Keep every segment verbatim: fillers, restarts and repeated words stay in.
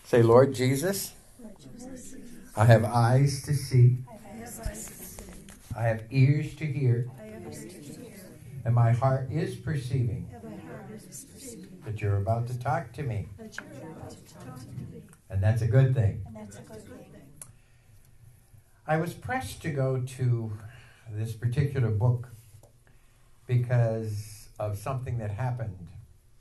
Say, Lord Jesus, I have eyes to see. I have ears to hear. And my heart is perceiving that you're about to talk to me. And that's a good thing. I was pressed to go to this particular book because of something that happened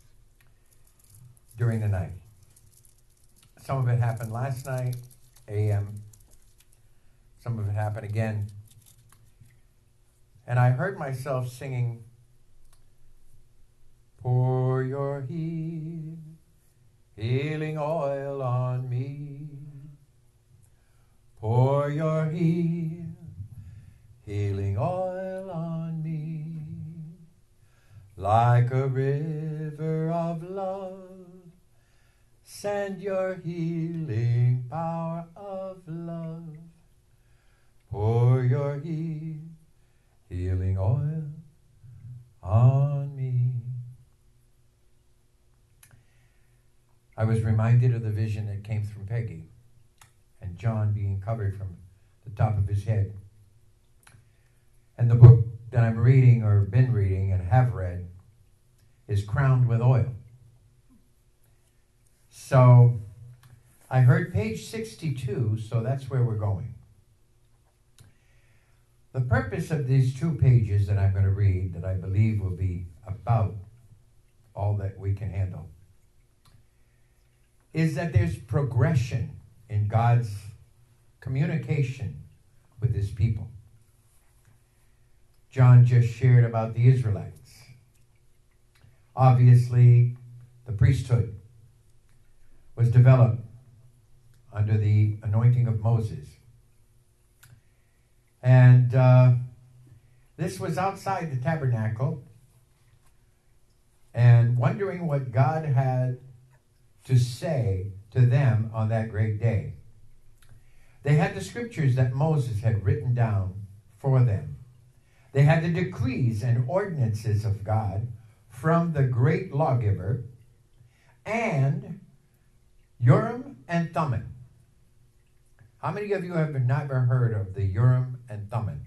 during the night. Some of it happened last night, A M. Some of it happened again. And I heard myself singing, pour your heal, healing oil on me. Pour your heal, healing oil on me. Like a river of love, send your healing power of love. Pour your heal, healing oil on me. I was reminded of the vision that came from Peggy and John being covered from the top of his head. And the book that I'm reading or been reading and have read is Crowned with Oil. So I heard page sixty-two, so that's where we're going. The purpose of these two pages that I'm going to read, that I believe will be about all that we can handle, is that there's progression in God's communication with his people. John just shared about the Israelites. Obviously, the priesthood was developed under the anointing of Moses. And uh, this was outside the tabernacle, and wondering what God had to say to them on that great day. They had the scriptures that Moses had written down for them. They had the decrees and ordinances of God from the great lawgiver, and Urim and Thummim. How many of you have never heard of the Urim and Thummim?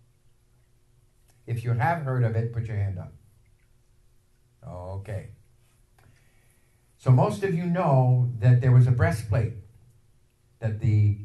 If you have heard of it, put your hand up. Okay. So most of you know that there was a breastplate that the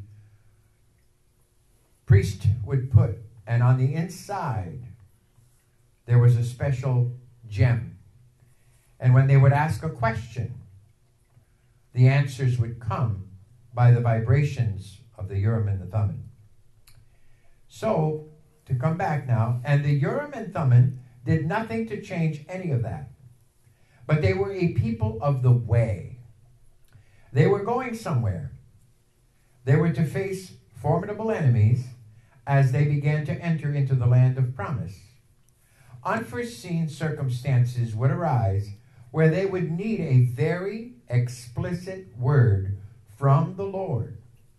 priest would put, and on the inside there was a special gem. And when they would ask a question, the answers would come by the vibrations of the Urim and the Thummim. So, to come back now, and the Urim and Thummim did nothing to change any of that. But they were a people of the way. They were going somewhere. They were to face formidable enemies as they began to enter into the land of promise. Unforeseen circumstances would arise where they would need a very explicit word from the Lord,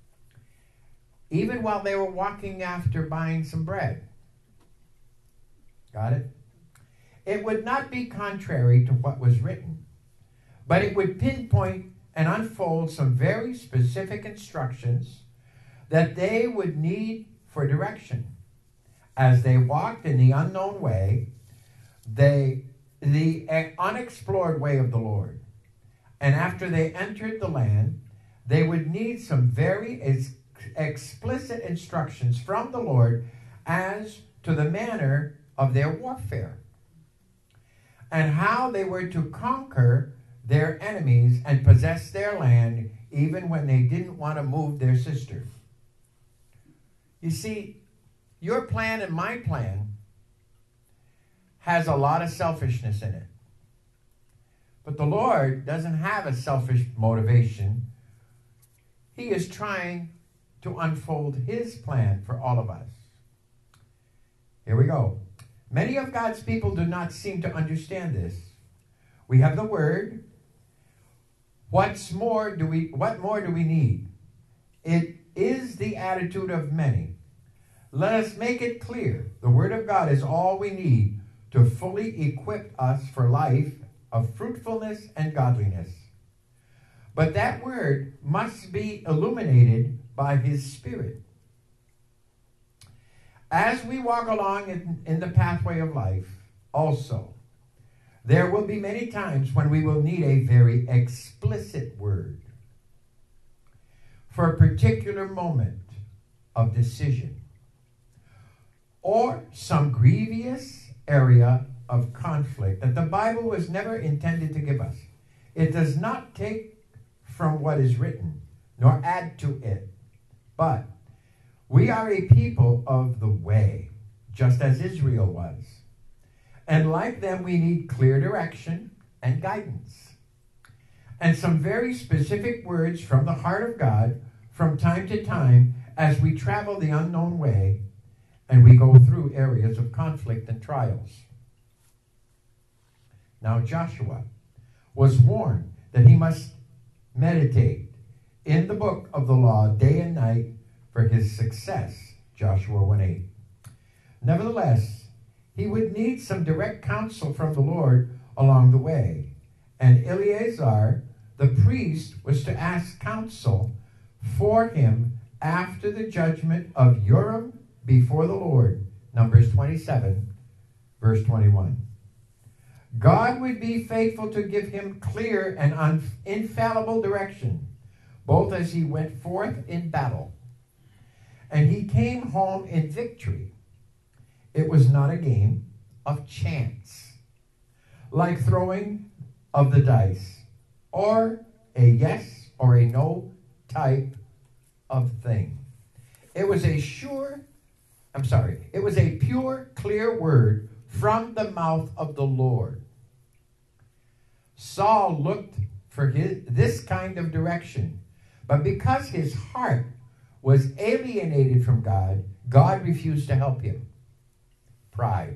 even while they were walking after buying some bread. Got it? It would not be contrary to what was written, but it would pinpoint and unfold some very specific instructions that they would need for direction. As they walked in the unknown way, they, the unexplored way of the Lord, and after they entered the land, they would need some very ex- explicit instructions from the Lord as to the manner of their warfare and how they were to conquer their enemies and possess their land even when they didn't want to move their sister. You see, your plan and my plan has a lot of selfishness in it. But the Lord doesn't have a selfish motivation. He is trying to unfold his plan for all of us. Here we go. Many of God's people do not seem to understand this. We have the word. What's more do we, what more do we need? It is the attitude of many. Let us make it clear. The word of God is all we need to fully equip us for life of fruitfulness and godliness. But that word must be illuminated by his Spirit. As we walk along in, in the pathway of life, also, there will be many times when we will need a very explicit word for a particular moment of decision or some grievous area of conflict that the Bible was never intended to give us. It does not take from what is written, nor add to it, but we are a people of the way, just as Israel was. And like them, we need clear direction and guidance. And some very specific words from the heart of God from time to time as we travel the unknown way and we go through areas of conflict and trials. Now Joshua was warned that he must meditate in the book of the law day and night for his success, Joshua one eight. Nevertheless, he would need some direct counsel from the Lord along the way. And Eleazar, the priest, was to ask counsel for him after the judgment of Urim before the Lord. Numbers twenty-seven, verse twenty-one. God would be faithful to give him clear and un- infallible direction, both as he went forth in battle. And he came home in victory. It was not a game of chance, like throwing of the dice, or a yes or a no type of thing. It was a sure, I'm sorry, it was a pure, clear word from the mouth of the Lord. Saul looked for his, this kind of direction, but because his heart was alienated from God, God refused to help him. Pride.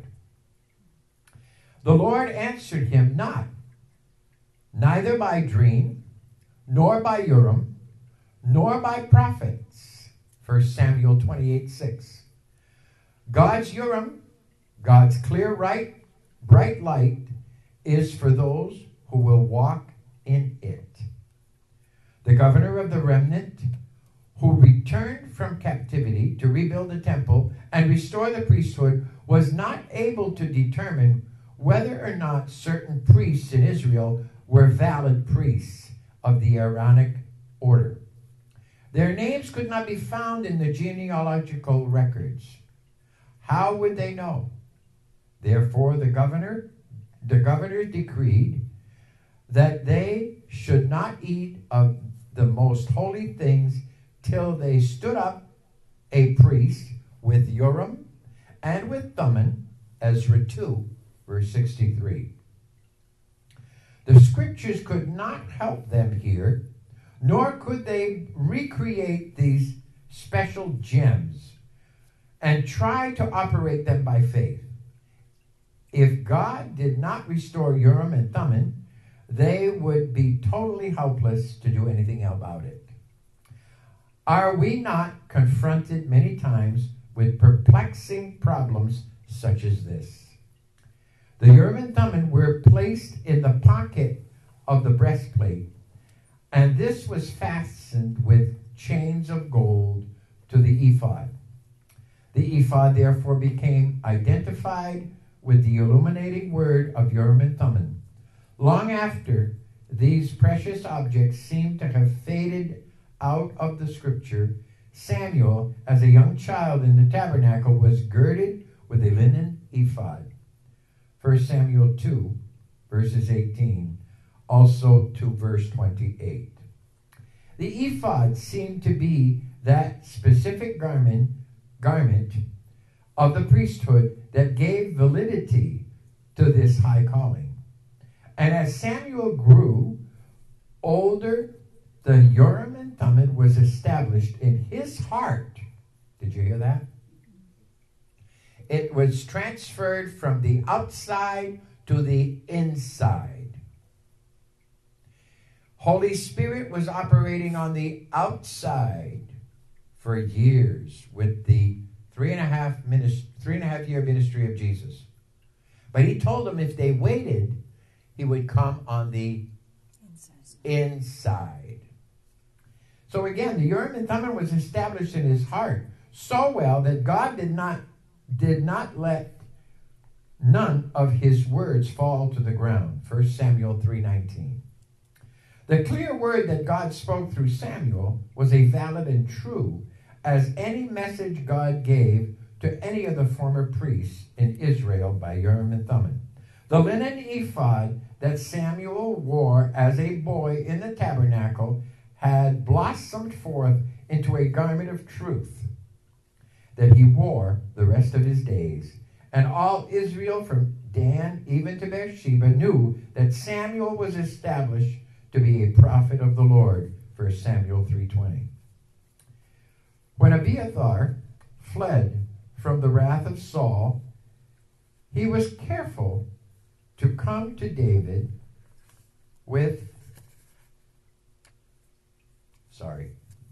The Lord answered him not, neither by dream, nor by Urim, nor by prophets. First Samuel twenty-eight six. God's Urim, God's clear, right, bright light, is for those who will walk in it. The governor of the remnant who returned from captivity to rebuild the temple and restore the priesthood was not able to determine whether or not certain priests in Israel were valid priests of the Aaronic order. Their names could not be found in the genealogical records. How would they know? Therefore, the governor, the governor decreed that they should not eat of the most holy things till they stood up a priest with Urim and with Thummim, Ezra two, verse sixty-three. The scriptures could not help them here, nor could they recreate these special gems and try to operate them by faith. If God did not restore Urim and Thummim, they would be totally helpless to do anything about it. Are we not confronted many times with perplexing problems such as this? The Urim and Thummim were placed in the pocket of the breastplate, and this was fastened with chains of gold to the ephod. The ephod therefore became identified with the illuminating word of Urim and Thummim. Long after these precious objects seemed to have faded out of the scripture, Samuel, as a young child in the tabernacle, was girded with a linen ephod. First Samuel two, verses eighteen, also to verse twenty-eight. The ephod seemed to be that specific garment, garment of the priesthood that gave validity to this high calling. And as Samuel grew older, the Urim and Thummim was established in his heart. Did you hear that? It was transferred from the outside to the inside. Holy Spirit was operating on the outside for years with the three and a half minist- three and a half year ministry of Jesus. But he told them if they waited, he would come on the inside. So again, the Urim and Thummim was established in his heart so well that God did not, did not let none of his words fall to the ground. First Samuel three nineteen. The clear word that God spoke through Samuel was as valid and true as any message God gave to any of the former priests in Israel by Urim and Thummim. The linen ephod that Samuel wore as a boy in the tabernacle had blossomed forth into a garment of truth that he wore the rest of his days. And all Israel from Dan even to Beersheba knew that Samuel was established to be a prophet of the Lord. First Samuel three twenty. When Abiathar fled from the wrath of Saul, he was careful to come to David with, sorry,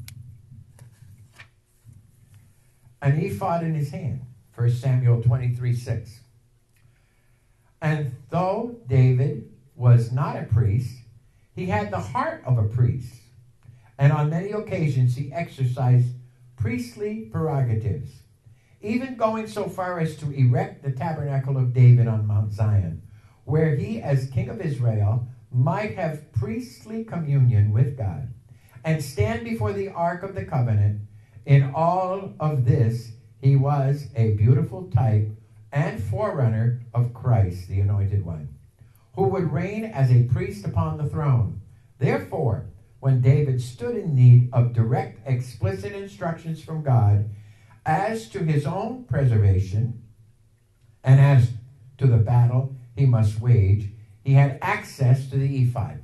an ephod in his hand. First Samuel twenty-three six. And though David was not a priest, he had the heart of a priest. And on many occasions he exercised priestly prerogatives, even going so far as to erect the tabernacle of David on Mount Zion, where he, as king of Israel, might have priestly communion with God and stand before the ark of the covenant. In all of this, he was a beautiful type and forerunner of Christ, the Anointed One, who would reign as a priest upon the throne. Therefore, when David stood in need of direct, explicit instructions from God as to his own preservation and as to the battle he must wage, he had access to the ephod.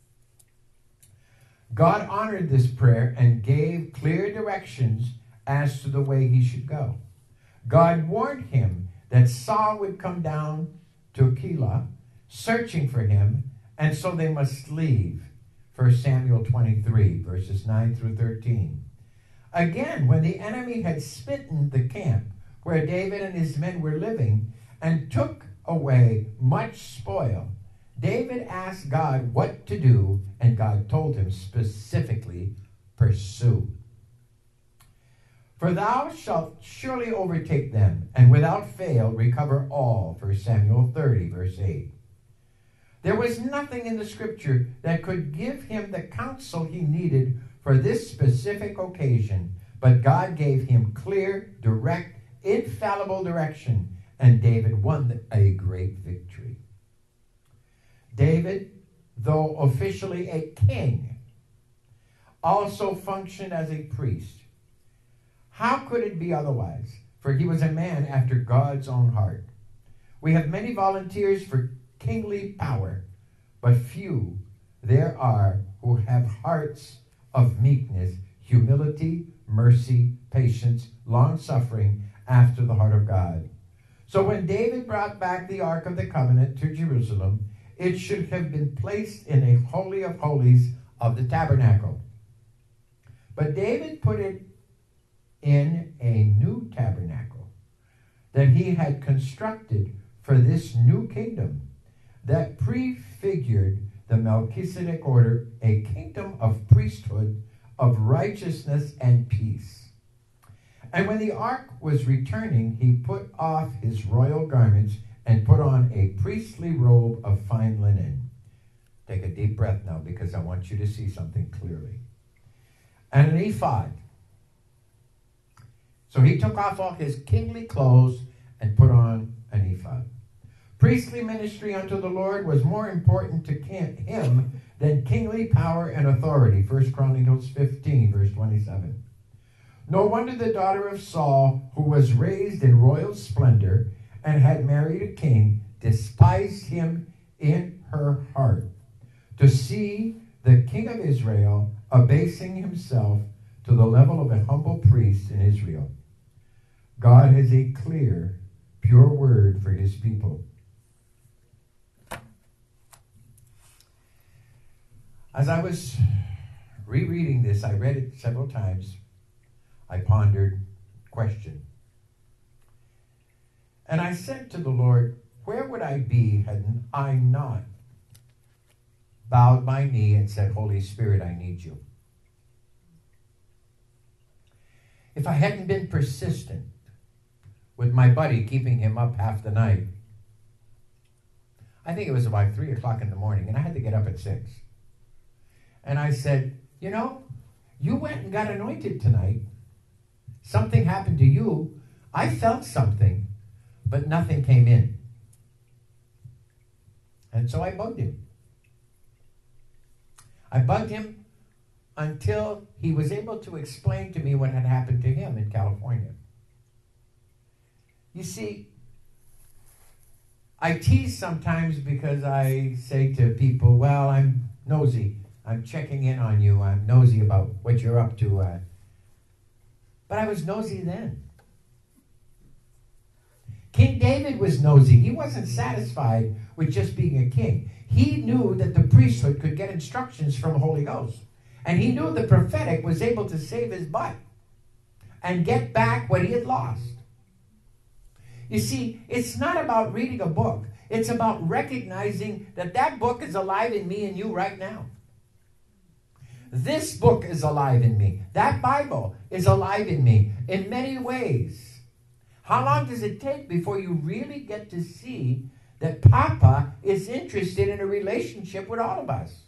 God honored this prayer and gave clear directions as to the way he should go. God warned him that Saul would come down to Keilah searching for him, and so they must leave. First Samuel twenty-three, verses nine through thirteen. Again, when the enemy had smitten the camp where David and his men were living and took away much spoil, David asked God what to do, and God told him specifically, pursue. For thou shalt surely overtake them, and without fail recover all. First Samuel thirty, verse eight. There was nothing in the scripture that could give him the counsel he needed for this specific occasion, but God gave him clear, direct, infallible direction, and David won a great victory. David, though officially a king, also functioned as a priest. How could it be otherwise? For he was a man after God's own heart. We have many volunteers for kingly power, but few there are who have hearts of meekness, humility, mercy, patience, long-suffering after the heart of God. So when David brought back the Ark of the Covenant to Jerusalem, it should have been placed in a holy of holies of the tabernacle. But David put it in a new tabernacle that he had constructed for this new kingdom that prefigured the Melchizedek order, a kingdom of priesthood, of righteousness and peace. And when the ark was returning, he put off his royal garments and put on a priestly robe of fine linen. Take a deep breath now, because I want you to see something clearly. And an ephod. So he took off all his kingly clothes and put on an ephod. Priestly ministry unto the Lord was more important to him than kingly power and authority. First Chronicles fifteen, verse twenty-seven. No wonder the daughter of Saul, who was raised in royal splendor and had married a king, despised him in her heart. To see the king of Israel abasing himself to the level of a humble priest in Israel. God has a clear, pure word for his people. As I was rereading this, I read it several times. I pondered, questioned. And I said to the Lord, where would I be had I not bowed my knee and said, Holy Spirit, I need you. if I hadn't been persistent with my buddy keeping him up half the night, I think it was about three o'clock in the morning, and I had to get up at six. And I said, you know, you went and got anointed tonight. Something happened to you. I felt something, but nothing came in. And so I bugged him. I bugged him until he was able to explain to me what had happened to him in California. You see, I tease sometimes because I say to people, well, I'm nosy. I'm checking in on you. I'm nosy about what you're up to. Uh, but I was nosy then. King David was nosy. He wasn't satisfied with just being a king. He knew that the priesthood could get instructions from the Holy Ghost. And he knew the prophetic was able to save his butt and get back what he had lost. You see, it's not about reading a book. It's about recognizing that that book is alive in me and you right now. This book is alive in me. That Bible is alive in me in many ways. How long does it take before you really get to see that Papa is interested in a relationship with all of us?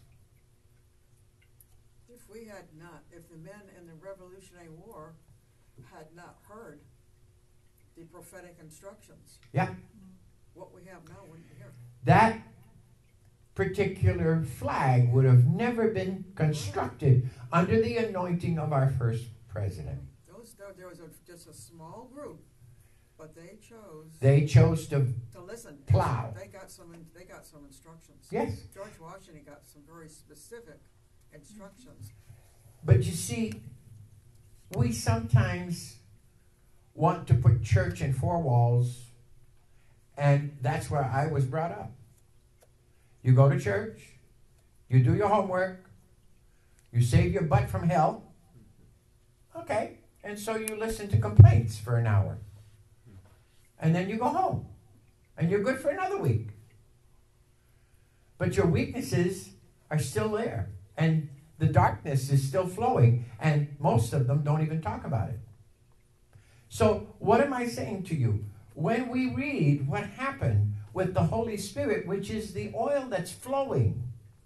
If we had not, if the men in the Revolutionary War had not heard the prophetic instructions, yeah, what we have now wouldn't be here. That particular flag would have never been constructed under the anointing of our first president. Those, there, there was a, just a small group, but they chose. They chose to, to listen. plow. They got some. They got some instructions. Yes. George Washington got some very specific instructions. But you see, we sometimes want to put church in four walls, and that's where I was brought up. You go to church, you do your homework, you save your butt from hell, okay, and so you listen to complaints for an hour. And then you go home, and you're good for another week. But your weaknesses are still there, and the darkness is still flowing, and most of them don't even talk about it. So what am I saying to you? When we read what happened with the Holy Spirit, which is the oil that's flowing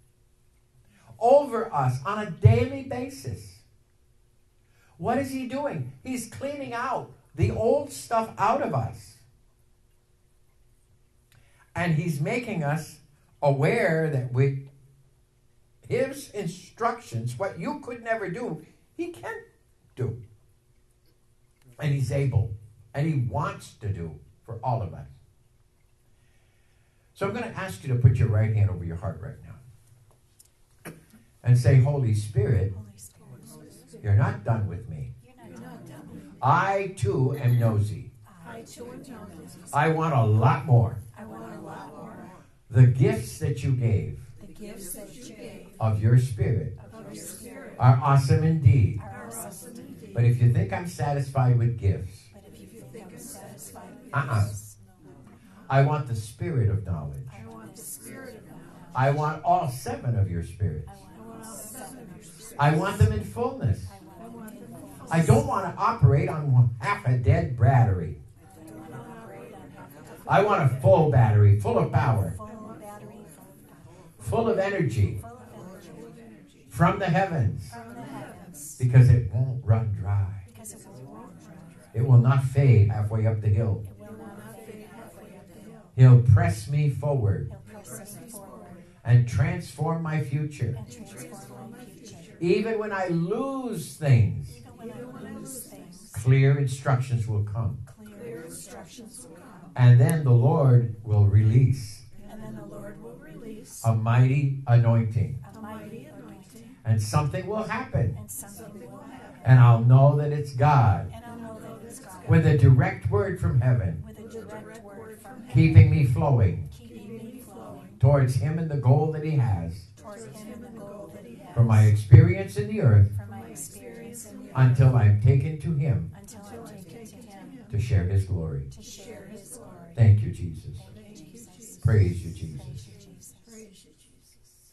over us on a daily basis, what is he doing? He's cleaning out the old stuff out of us. And he's making us aware that with his instructions, what you could never do, he can do. And he's able. And he wants to do for all of us. So I'm going to ask you to put your right hand over your heart right now. And say, Holy Spirit, Holy Spirit, you're not done with me. you're not done with me. I too am nosy. I too am nosy. I want a lot more. I want a lot more. The gifts that you gave The gifts that you gave of your Spirit of your Spirit are awesome indeed. are awesome indeed. But if you think I'm satisfied with gifts, But if you think I'm satisfied with Uh-uh. this, I want the spirit of knowledge. I want the Spirit of knowledge. I want all seven of your spirits. I want all seven of your spirits. I want them in fullness. I want them in fullness. I don't want to operate on half a dead battery. I don't want to operate on half of the I want a full battery, full of power, full battery, full of power, full of energy full of energy from the heavens, from the heavens, because it won't run dry. because it will won't dry. It will not fade halfway up the hill. It will not fade halfway up the hill. He'll press me forward He'll press me forward and transform my future. and transform my future. Even when I lose things, Even when I lose things, clear instructions will come. clear instructions will come. And then the Lord will release And then the Lord will release a mighty anointing. a mighty anointing, And something will happen. and something will happen. And I'll know that it's God And I'll know that it's God with a direct word from heaven, with a direct word from heaven, keeping me flowing keeping me flowing towards Him and the goal that He has towards Him and the goal that He has for my experience in the earth for my experience in the earth until I'm taken to Him until I take it to Him to share His glory. to share His glory. Thank you, Jesus. Thank you, Jesus. Praise you, Thank Jesus. you, Jesus. Praise you, Jesus.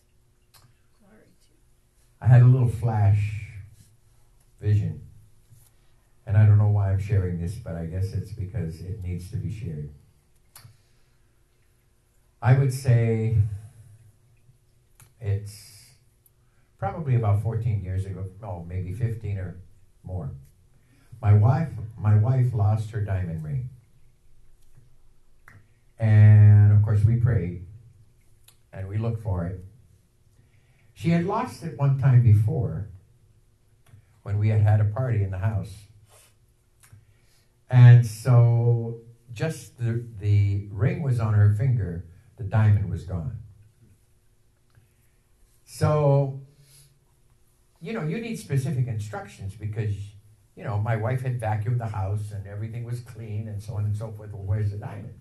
Glory to you. I had a little flash vision And I don't know why I'm sharing this, but I guess it's because it needs to be shared. I would say it's probably about fourteen years ago, no, maybe fifteen or more. My wife, my wife lost her diamond ring. And of course we prayed and we looked for it. She had lost it one time before when we had had a party in the house. And so just the, the ring was on her finger, the diamond was gone. So, you know, you need specific instructions because, you know, my wife had vacuumed the house and everything was clean and so on and so forth. Well, where's the diamond?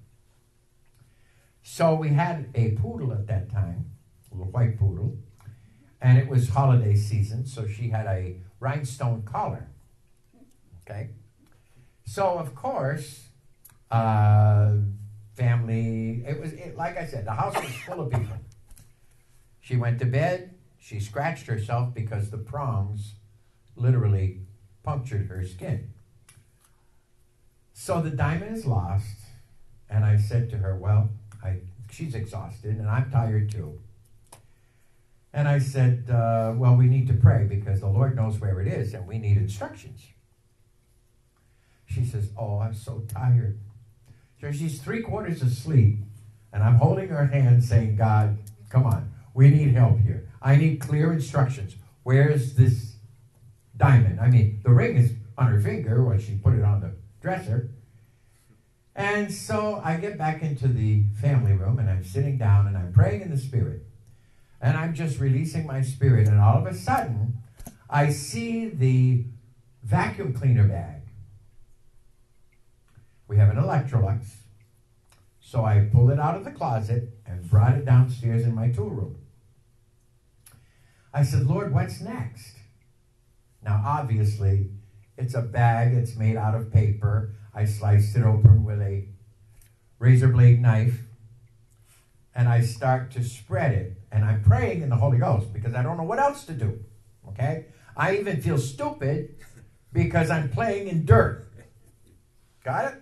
So we had a poodle at that time, a little white poodle, and it was holiday season, so she had a rhinestone collar. Okay? So, of course, uh, family, it was, it, like I said, the house was full of people. She went to bed, she scratched herself because the prongs literally punctured her skin. So the diamond is lost, and I said to her, well, I, she's exhausted, and I'm tired too. And I said, uh, well, we need to pray because the Lord knows where it is, and we need instructions. She says, oh, I'm so tired. So she's three quarters asleep, and I'm holding her hand saying, God, come on, we need help here. I need clear instructions. Where's this diamond? I mean, the ring is on her finger when she put it on the dresser. And so I get back into the family room, and I'm sitting down, and I'm praying in the Spirit. And I'm just releasing my spirit, and all of a sudden, I see the vacuum cleaner bag. We have an Electrolux. So I pulled it out of the closet and brought it downstairs in my tool room. I said, Lord, what's next? Now, obviously, it's a bag. It's made out of paper. I sliced it open with a razor blade knife, and I start to spread it. And I'm praying in the Holy Ghost because I don't know what else to do. Okay? I even feel stupid because I'm playing in dirt. Got it?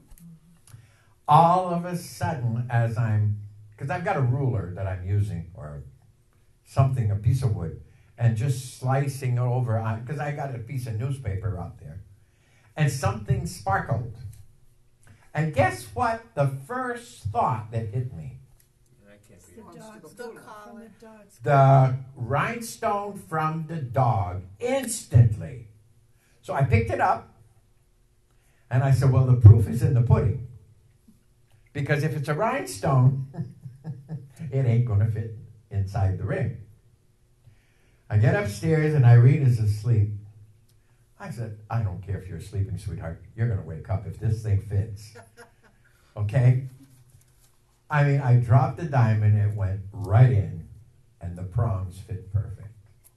All of a sudden, as I'm, because I've got a ruler that I'm using, or something, a piece of wood, and just slicing it over, because I got a piece of newspaper out there, and something sparkled. And guess what? The first thought that hit me, He wants to go The pull it. collar. the rhinestone from the dog, instantly. So I picked it up, and I said, well, the proof is in the pudding. Because if it's a rhinestone, it ain't going to fit inside the ring. I get upstairs, and Irene is asleep. I said, I don't care if you're sleeping, sweetheart. You're going to wake up if this thing fits. Okay? I mean, I dropped the diamond, it went right in, and the prongs fit perfect.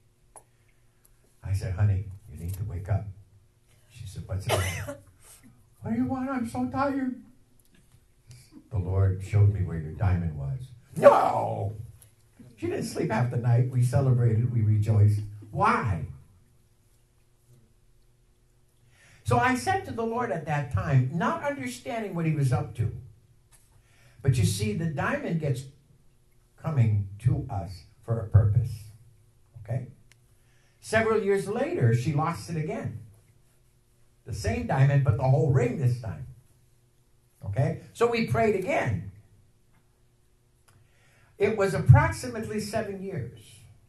I said, honey, you need to wake up. She said, what's the matter? What do you want? I'm so tired. The Lord showed me where your diamond was. No! She didn't sleep half the night. We celebrated, we rejoiced. Why? So I said to the Lord at that time, not understanding what he was up to. But you see, the diamond gets coming to us for a purpose. Okay? Several years later, she lost it again. The same diamond, but the whole ring this time. Okay? So we prayed again. It was approximately seven years.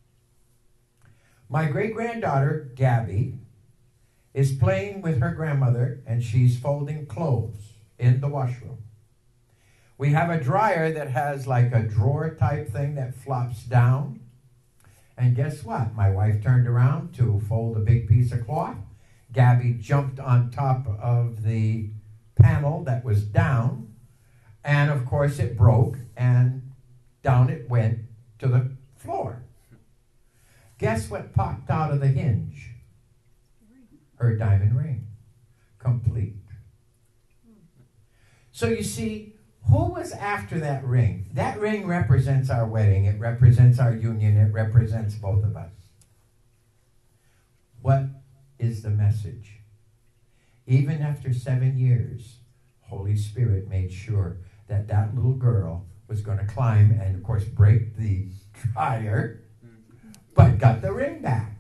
My great-granddaughter, Gabby, is playing with her grandmother, and she's folding clothes in the washroom. We have a dryer that has like a drawer type thing that flops down. And guess what? My wife turned around to fold a big piece of cloth. Gabby jumped on top of the panel that was down. And of course it broke, and down it went to the floor. Guess what popped out of the hinge? Her diamond ring. Complete. So you see, who was after that ring? That ring represents our wedding. It represents our union. It represents both of us. What is the message? even after seven years, Holy Spirit made sure that that little girl was going to climb and, of course, break the dryer, but got the ring back.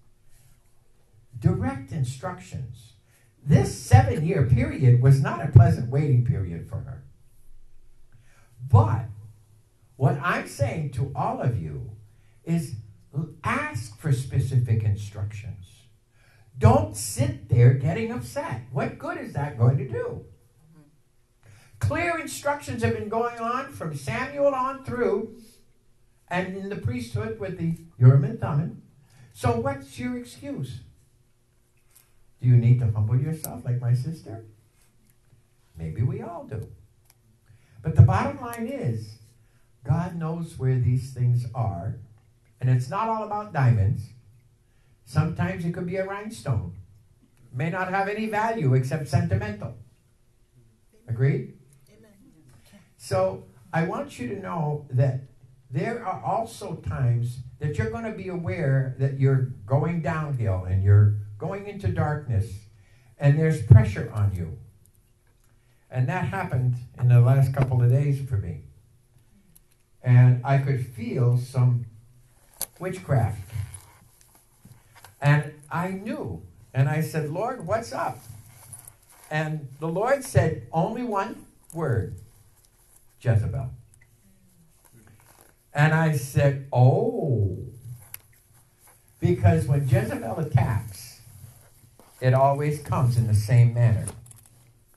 Direct instructions. This seven-year period was not a pleasant waiting period for her. But what I'm saying to all of you is ask for specific instructions. Don't sit there getting upset. What good is that going to do? Clear instructions have been going on from Samuel on through, and in the priesthood with the Urim and Thummim. So what's your excuse? Do you need to humble yourself like my sister? Maybe we all do. But the bottom line is, God knows where these things are, and it's not all about diamonds. Sometimes it could be a rhinestone. May not have any value except sentimental. Agreed? Amen. So I want you to know that there are also times that you're going to be aware that you're going downhill and you're going into darkness and there's pressure on you. And that happened in the last couple of days for me. And I could feel some witchcraft. And I knew. And I said, Lord, what's up? And the Lord said only one word, Jezebel. And I said, oh. Because when Jezebel attacks, it always comes in the same manner.